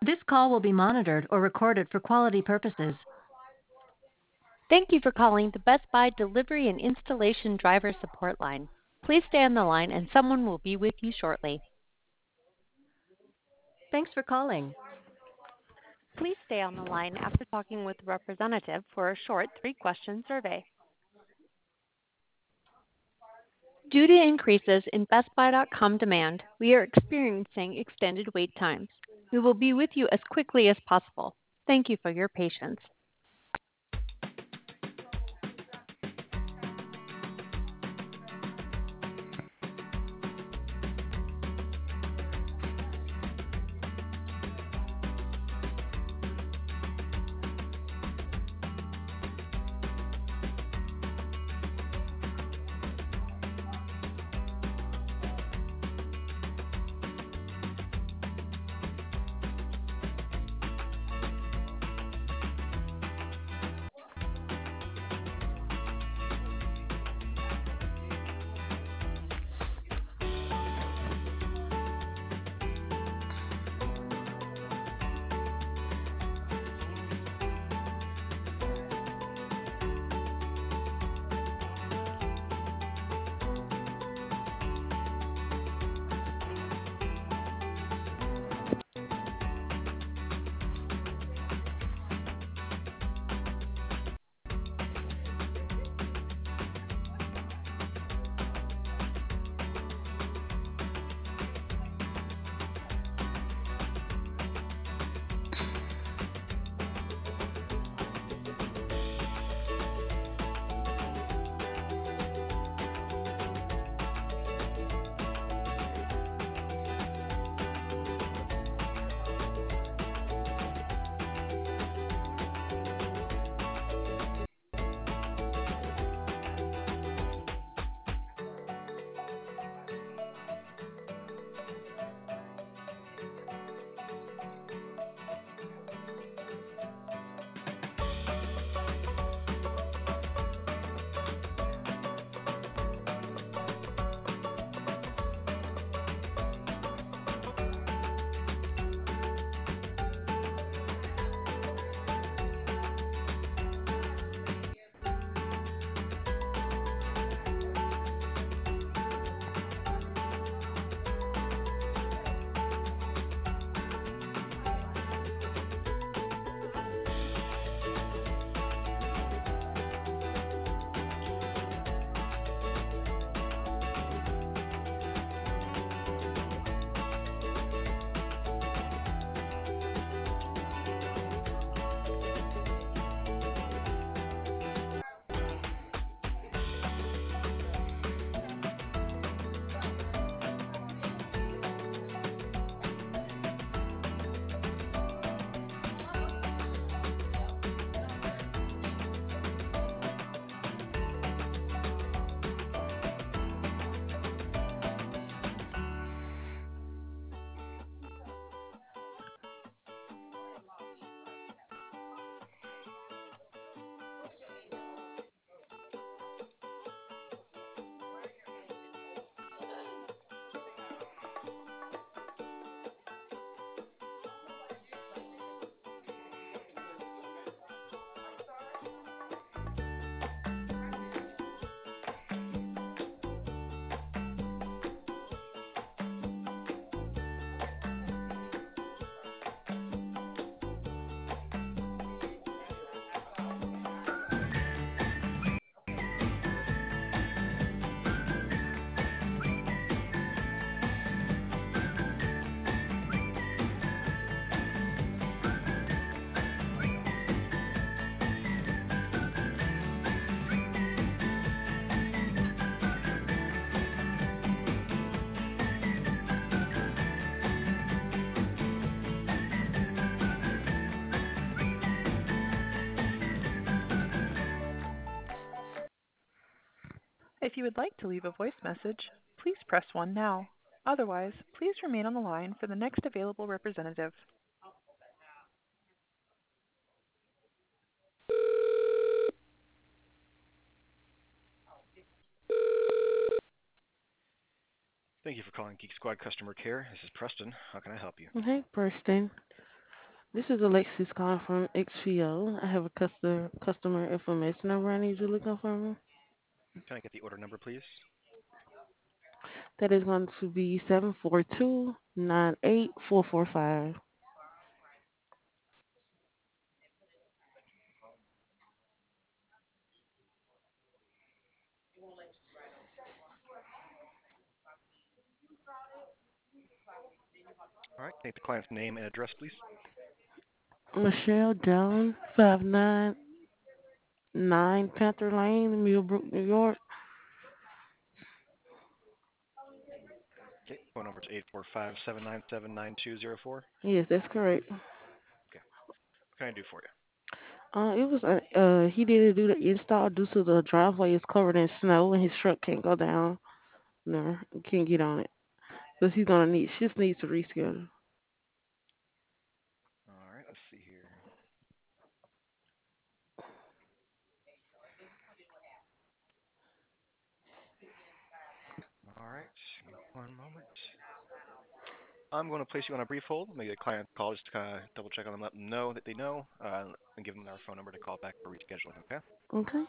This call will be monitored or recorded for quality purposes. Thank you for calling the Best Buy Delivery and Installation Driver Support Line. Please stay on the line and someone will be with you shortly. Thanks for calling. Please stay on the line after talking with a representative for a short 3-question survey. Due to increases in BestBuy.com demand, we are experiencing extended wait times. We will be with you as quickly as possible. Thank you for your patience. If you would like to leave a voice message, please press 1 now. Otherwise, please remain on the line for the next available representative. Thank you for calling Geek Squad Customer Care. This is Preston. How can I help you? Hey, Preston. This is Alexis calling from XPO. I have a customer information number I need you to confirm. Can I get the order number, please? That is going to be 742-98445. All right. Can I get the client's name and address, please? Michelle Dillon, 599 Panther Lane, Millbrook, New York. Okay. Phone number is 845-797-9204. Yes, that's correct. Okay. What can I do for you? It was he didn't do the install due to the driveway is covered in snow and his truck can't go down there, can't get on it. But he's gonna need, just needs to reschedule. All right. Let's see here. All right. Give me one moment. I'm going to place you on a brief hold. Maybe the client call just to kind of double check on them, let them know that they know, and give them our phone number to call back for rescheduling. Okay. Okay.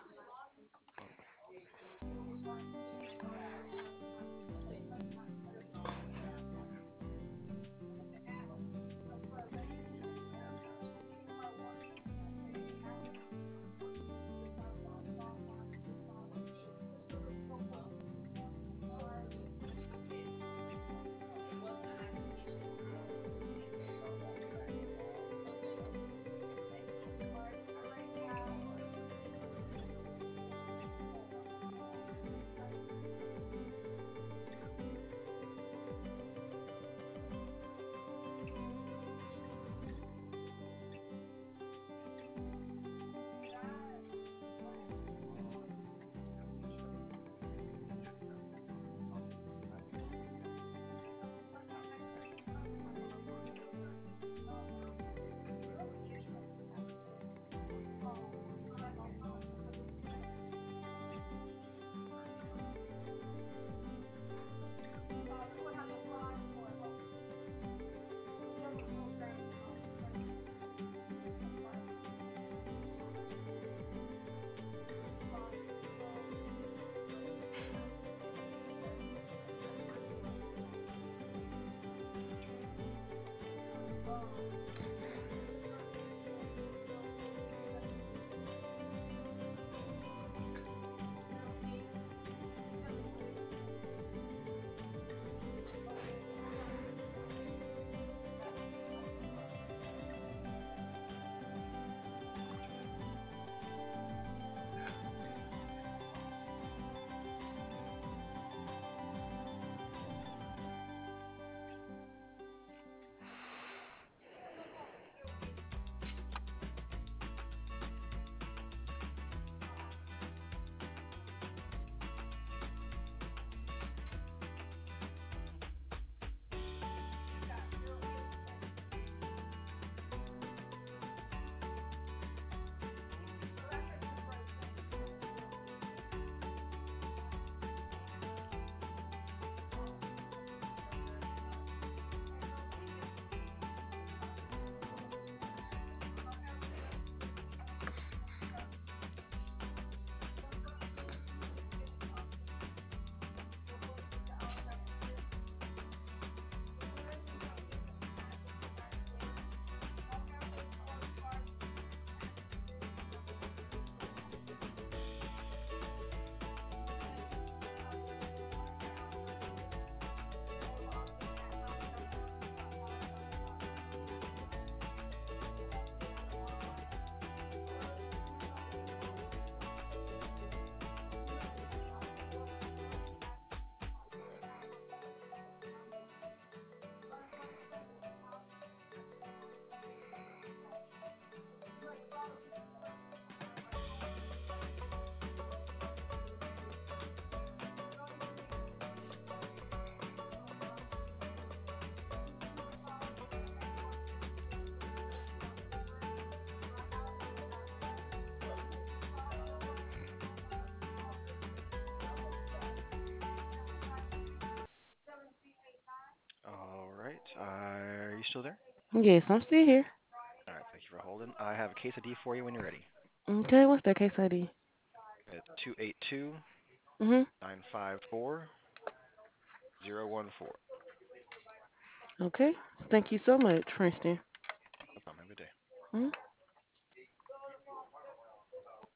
All right. Are you still there? Yes, I'm still here. you for holding. I have a case ID for you when you're ready. Okay, what's that case ID? It's 282 Mhm. 954 014. Okay. Thank you so much, Princeton. No problem. Have a good day. Mhm.